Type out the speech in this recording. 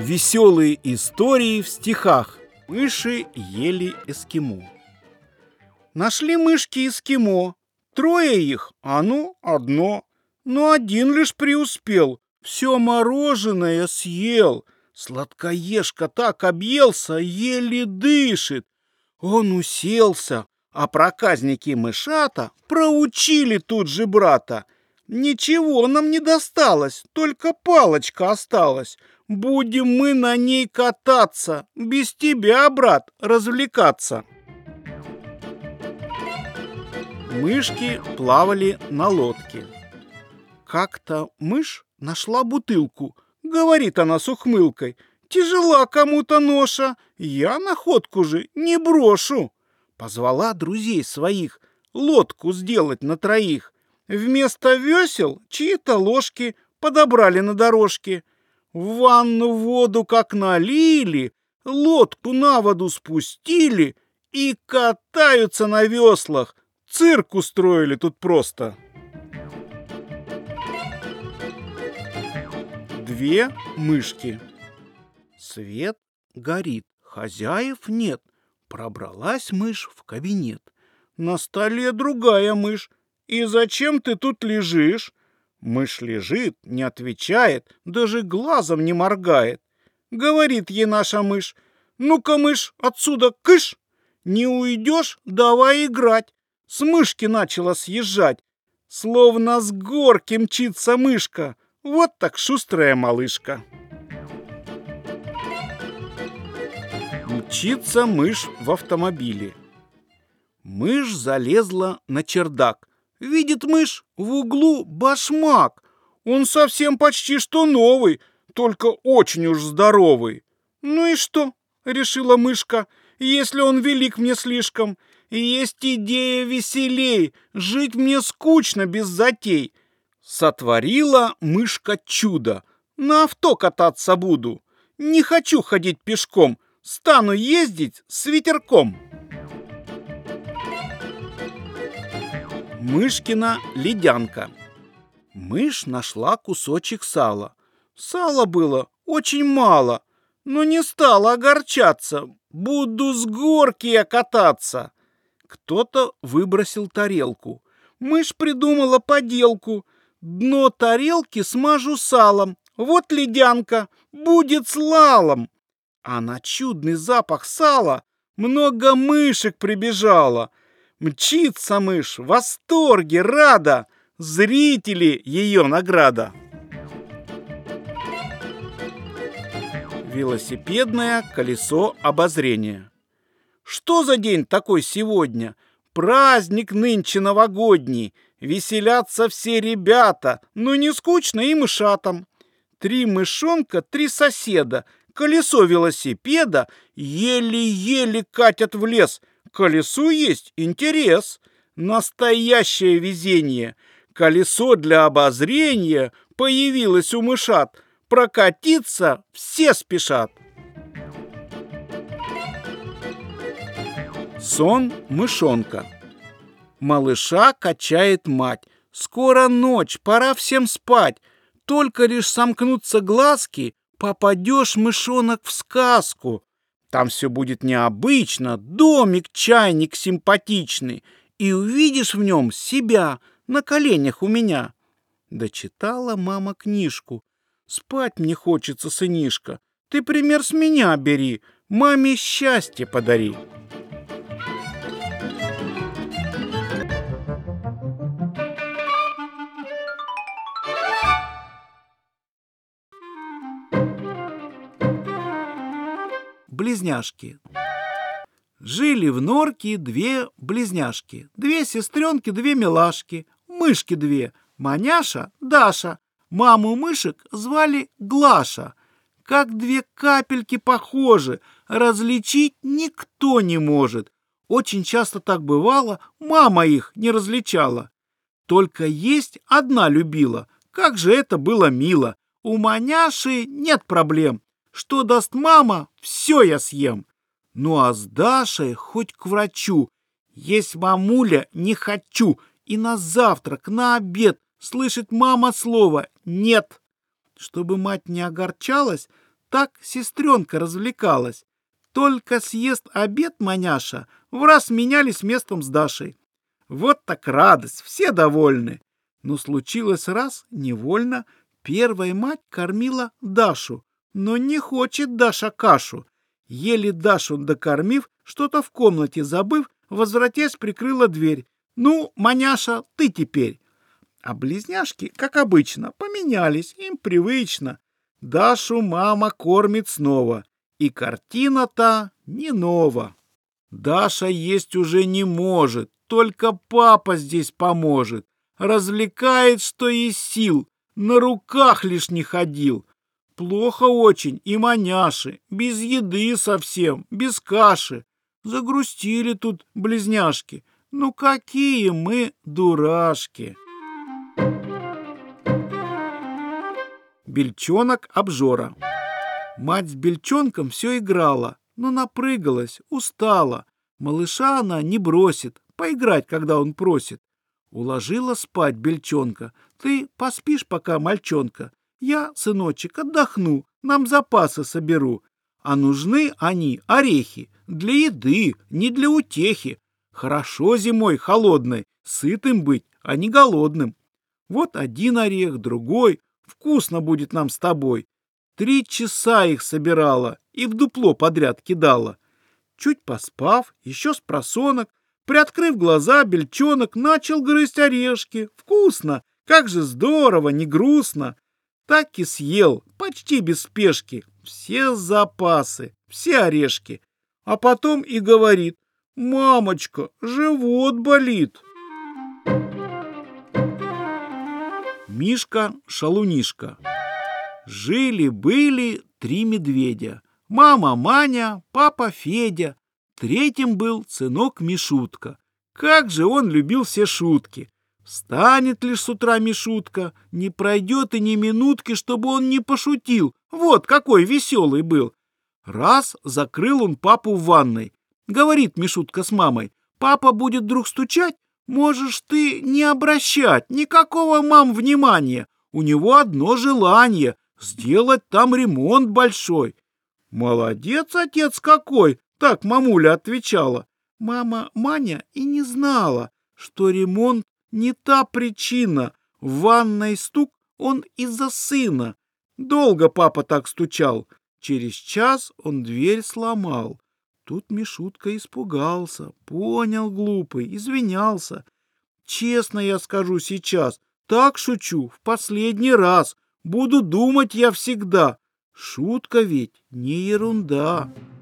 Веселые истории в стихах. Мыши ели эскимо. Нашли мышки эскимо. 3 их, оно одно. Но один лишь преуспел. Все мороженое съел. Сладкоежка так объелся, еле дышит. Он уселся, а проказники-мышата проучили тут же брата. Ничего нам не досталось, только палочка осталась. Будем мы на ней кататься, без тебя, брат, развлекаться. Мышки плавали на лодке. Как-то мышь нашла бутылку. Говорит она с ухмылкой: «Тяжела кому-то ноша, я находку же не брошу». Позвала друзей своих лодку сделать на 3. Вместо весел чьи-то ложки подобрали на дорожке. В ванну воду как налили, лодку на воду спустили и катаются на веслах. Цирк устроили тут просто. 2 мышки. Свет горит, хозяев нет. Пробралась мышь в кабинет. На столе другая мышь. «И зачем ты тут лежишь?» Мышь лежит, не отвечает, даже глазом не моргает. Говорит ей наша мышь: «Ну-ка, мышь, отсюда кыш! Не уйдешь, давай играть!» С мышки начала съезжать, словно с горки мчится мышка. Вот так шустрая малышка. Мчится мышь в автомобиле. Мышь залезла на чердак. Видит мышь в углу башмак. Он совсем почти что новый, только очень уж здоровый. «Ну и что?» — решила мышка, — «если он велик мне слишком. Есть идея веселей, жить мне скучно без затей». Сотворила мышка чудо. «На авто кататься буду. Не хочу ходить пешком, стану ездить с ветерком». Мышкина ледянка. Мышь нашла кусочек сала. Сала было очень мало, но не стала огорчаться. Буду с горки я кататься. Кто-то выбросил тарелку. Мышь придумала поделку. Дно тарелки смажу салом. Вот ледянка, будет слалом. А на чудный запах сала много мышек прибежало. Мчится мышь в восторге, рада. Зрители ее награда. Велосипедное колесо обозрения. Что за день такой сегодня? Праздник нынче новогодний. Веселятся все ребята, но не скучно и мышатам. 3 мышонка, 3 соседа. Колесо велосипеда еле-еле катят в лес. Колесу есть интерес. Настоящее везение. Колесо для обозрения появилось у мышат. Прокатиться все спешат. Сон мышонка. Малыша качает мать. Скоро ночь, пора всем спать. Только лишь сомкнутся глазки, попадешь, мышонок, в сказку. Там все будет необычно, домик, чайник симпатичный, и увидишь в нем себя на коленях у меня. Дочитала мама книжку. Спать мне хочется, сынишка. Ты пример с меня бери, маме счастье подари. Близняшки. Жили в норке 2 близняшки, 2 сестренки, 2 милашки, мышки 2, Маняша, Даша. Маму мышек звали Глаша. Как 2 капельки похожи, различить никто не может. Очень часто так бывало, мама их не различала. Только есть одна любила, как же это было мило. У Маняши нет проблем. Что даст мама, все я съем. Ну а с Дашей хоть к врачу. Есть мамуля, не хочу. И на завтрак, на обед слышит мама слово «нет». Чтобы мать не огорчалась, Так сестренка развлекалась. Только съест обед Маняша, враз менялись местом с Дашей. Вот так радость, все довольны. Но случилось раз, невольно, первая мать кормила Дашу, но не хочет Даша кашу. Еле Дашу докормив, что-то в комнате забыв, возвратясь, прикрыла дверь. «Ну, Маняша, ты теперь». А близняшки, как обычно, поменялись, им привычно. Дашу мама кормит снова, и картина-то не нова. Даша есть уже не может, только папа здесь поможет. Развлекает, что есть сил, на руках лишь не ходил. Плохо очень и Маняше, без еды совсем, без каши. Загрустили тут близняшки. Ну какие мы дурашки! Бельчонок-обжора. Мать с бельчонком все играла, но напрыгалась, устала. Малыша она не бросит, поиграть, когда он просит. Уложила спать бельчонка. Ты поспишь пока, мальчонка. Я, сыночек, отдохну, нам запасы соберу. А нужны они, орехи, для еды, не для утехи. Хорошо зимой холодной, сытым быть, а не голодным. Вот один орех, другой, вкусно будет нам с тобой. 3 часа их собирала и в дупло подряд кидала. Чуть поспав, еще с просонок, приоткрыв глаза, бельчонок начал грызть орешки. Вкусно, как же здорово, не грустно. Так и съел, почти без спешки, все запасы, все орешки. А потом и говорит: «Мамочка, живот болит». Мишка-шалунишка. Жили-были 3 медведя. Мама Маня, папа Федя. Третьим был сынок Мишутка. Как же он любил все шутки! Встанет лишь с утра Мишутка, не пройдет и ни минутки, чтобы он не пошутил. Вот какой веселый был. Раз закрыл он папу в ванной. Говорит Мишутка с мамой: «Папа будет вдруг стучать, можешь ты не обращать никакого, мам, внимания. У него одно желание — сделать там ремонт большой». «Молодец, отец какой!» — так мамуля отвечала. Мама Маня и не знала, что ремонт не та причина. В ванной стук он из-за сына. Долго папа так стучал. Через час он дверь сломал. Тут Мишутка испугался, понял глупый, извинялся. «Честно я скажу сейчас, так шучу, в последний раз. Буду думать я всегда. Шутка ведь не ерунда».